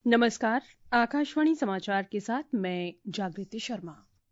नमस्कार। आकाशवाणी समाचार के साथ मैं जागृति शर्मा।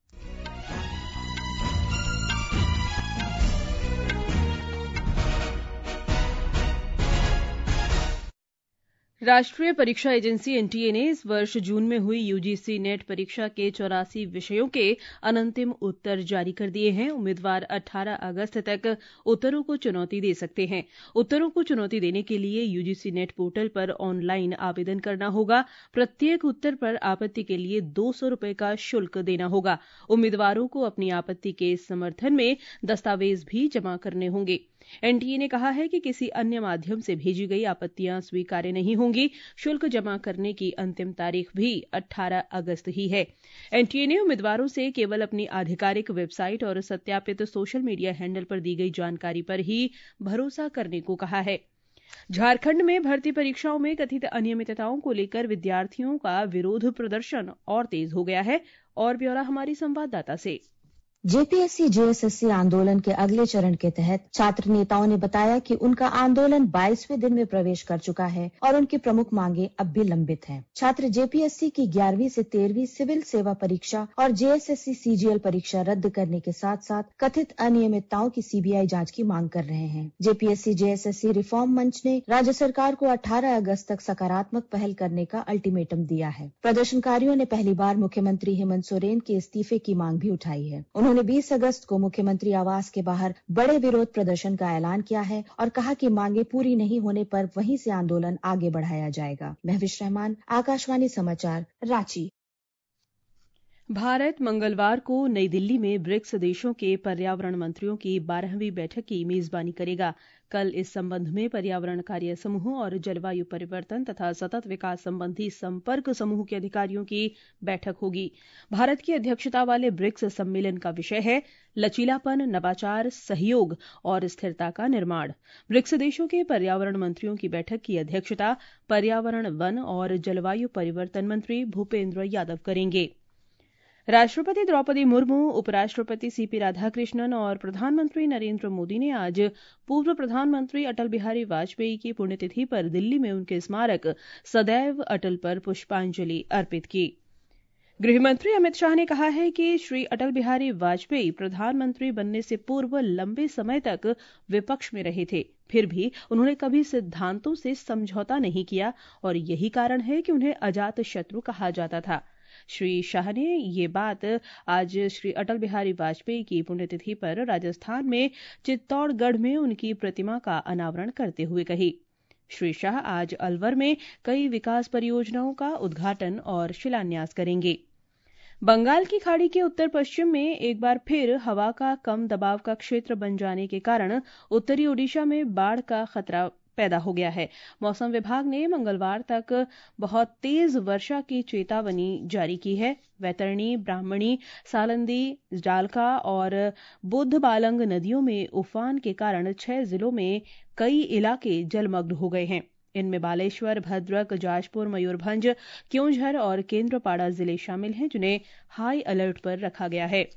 राष्ट्रीय परीक्षा एजेंसी एनटीए ने इस वर्ष जून में हुई यूजीसी नेट परीक्षा के 84 विषयों के अनंतिम उत्तर जारी कर दिए हैं। उम्मीदवार 18 अगस्त तक उत्तरों को चुनौती दे सकते हैं। उत्तरों को चुनौती देने के लिए यूजीसी नेट पोर्टल पर ऑनलाइन आवेदन करना होगा। प्रत्येक उत्तर पर आपत्ति के लिए 200 रुपये का शुल्क देना होगा। उम्मीदवारों को अपनी आपत्ति के समर्थन में दस्तावेज भी जमा करने होंगे। एनटीए ने कहा है कि किसी अन्य माध्यम से भेजी गई आपत्तियां स्वीकार्य नहीं होंगी। शुल्क जमा करने की अंतिम तारीख भी 18 अगस्त ही है। एनटीए ने उम्मीदवारों से केवल अपनी आधिकारिक वेबसाइट और सत्यापित सोशल मीडिया हैंडल पर दी गई जानकारी पर ही भरोसा करने को कहा है। झारखंड में भर्ती परीक्षाओं में कथित अनियमितताओं को लेकर विद्यार्थियों का विरोध प्रदर्शन और तेज हो गया है। और ब्यौरा हमारी संवाददाता से। जेपीएससी जेएसएससी आंदोलन के अगले चरण के तहत छात्र नेताओं ने बताया कि उनका आंदोलन 22वें दिन में प्रवेश कर चुका है और उनकी प्रमुख मांगे अब भी लंबित हैं। छात्र जेपीएससी की 11वीं से 13वीं सिविल सेवा परीक्षा और जेएसएससी सीजीएल परीक्षा रद्द करने के साथ साथ कथित अनियमितताओं की सीबीआई जांच की मांग कर रहे हैं। जेपीएससी जेएसएससी रिफॉर्म मंच ने राज्य सरकार को 18 अगस्त तक सकारात्मक पहल करने का अल्टीमेटम दिया है। प्रदर्शनकारियों ने पहली बार मुख्यमंत्री हेमंत सोरेन के इस्तीफे की मांग भी उठाई है। उन्होंने 20 अगस्त को मुख्यमंत्री आवास के बाहर बड़े विरोध प्रदर्शन का ऐलान किया है और कहा कि मांगे पूरी नहीं होने पर वहीं से आंदोलन आगे बढ़ाया जाएगा। महविश रहमान, आकाशवाणी समाचार, रांची। भारत मंगलवार को नई दिल्ली में ब्रिक्स देशों के पर्यावरण मंत्रियों की 12वीं बैठक की मेजबानी करेगा। कल इस संबंध में पर्यावरण कार्य समूह और जलवायु परिवर्तन तथा सतत विकास संबंधी संपर्क समूह के अधिकारियों की बैठक होगी। भारत की अध्यक्षता वाले ब्रिक्स सम्मेलन का विषय है लचीलापन, नवाचार, सहयोग और स्थिरता का निर्माण। ब्रिक्स देशों के पर्यावरण मंत्रियों की बैठक की अध्यक्षता पर्यावरण, वन और जलवायु परिवर्तन मंत्री भूपेंद्र यादव करेंगे। राष्ट्रपति द्रौपदी मुर्मू, उपराष्ट्रपति सीपी राधाकृष्णन और प्रधानमंत्री नरेंद्र मोदी ने आज पूर्व प्रधानमंत्री अटल बिहारी वाजपेयी की पुण्यतिथि पर दिल्ली में उनके स्मारक सदैव अटल पर पुष्पांजलि अर्पित की। गृहमंत्री अमित शाह ने कहा है कि श्री अटल बिहारी वाजपेयी प्रधानमंत्री बनने से पूर्व लंबे समय तक विपक्ष में रहे थे। फिर भी उन्होंने कभी सिद्धांतों से समझौता नहीं किया और यही कारण है कि उन्हें अजात शत्रु कहा जाता था। श्री शाह ने ये बात आज श्री अटल बिहारी वाजपेयी की पुण्यतिथि पर राजस्थान में चित्तौड़गढ़ में उनकी प्रतिमा का अनावरण करते हुए कही। श्री शाह आज अलवर में कई विकास परियोजनाओं का उद्घाटन और शिलान्यास करेंगे। बंगाल की खाड़ी के उत्तर पश्चिम में एक बार फिर हवा का कम दबाव का क्षेत्र बन जाने के कारण उत्तरी ओडिशा में बाढ़ का खतरा पैदा हो गया है। मौसम विभाग ने मंगलवार तक बहुत तेज वर्षा की चेतावनी जारी की है। वैतरणी, ब्राह्मणी, सालंदी, जालका और बुद्धबालंग नदियों में उफान के कारण 6 जिलों में कई इलाके जलमग्न हो गए हैं। इनमें बालेश्वर, भद्रक, जाजपुर, मयूरभंज, क्योंझर और केंद्रपाड़ा जिले शामिल हैं, जिन्हें हाई अलर्ट पर रखा गया है।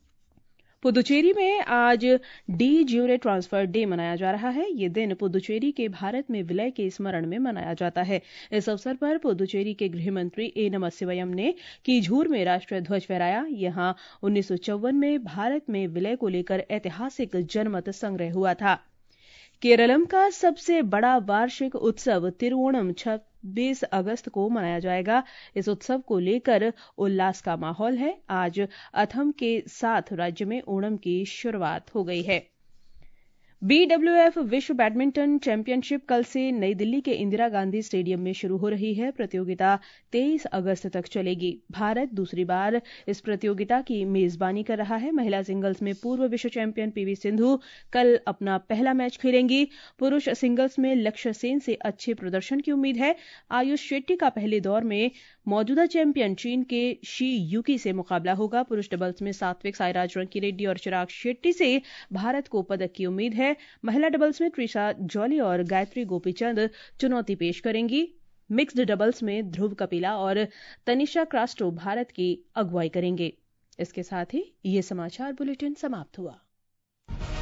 पुदुचेरी में आज डी ज्यूरे ट्रांसफर डे मनाया जा रहा है। ये दिन पुदुचेरी के भारत में विलय के स्मरण में मनाया जाता है। इस अवसर पर पुदुचेरी के गृह मंत्री ए नमसिवयम ने कीझूर में राष्ट्रीय ध्वज फहराया। यहां 1954 में भारत में विलय को लेकर ऐतिहासिक जनमत संग्रह हुआ था। केरलम का सबसे बड़ा वार्षिक उत्सव तिरुओणम 26 अगस्त को मनाया जाएगा। इस उत्सव को लेकर उल्लास का माहौल है। आज अथम के साथ राज्य में ओणम की शुरुआत हो गई है। बीडब्ल्यूएफ विश्व बैडमिंटन चैंपियनशिप कल से नई दिल्ली के इंदिरा गांधी स्टेडियम में शुरू हो रही है। प्रतियोगिता 23 अगस्त तक चलेगी। भारत दूसरी बार इस प्रतियोगिता की मेजबानी कर रहा है। महिला सिंगल्स में पूर्व विश्व चैंपियन पीवी सिंधु कल अपना पहला मैच खेलेंगी। पुरुष सिंगल्स में लक्ष्य सेन से अच्छे प्रदर्शन की उम्मीद है। आयुष शेट्टी का पहले दौर में मौजूदा चैंपियन चीन के शी यूकी से मुकाबला होगा। पुरुष डबल्स में सात्विक साईराज रंकीरेड्डी और चिराग शेट्टी से भारत को पदक की उम्मीद है। महिला डबल्स में ट्रिशा जॉली और गायत्री गोपीचंद चुनौती पेश करेंगी। मिक्स्ड डबल्स में ध्रुव कपिला और तनिषा क्रास्टो भारत की अगुवाई करेंगे। इसके साथ ही ये समाचार बुलेटिन समाप्त हुआ।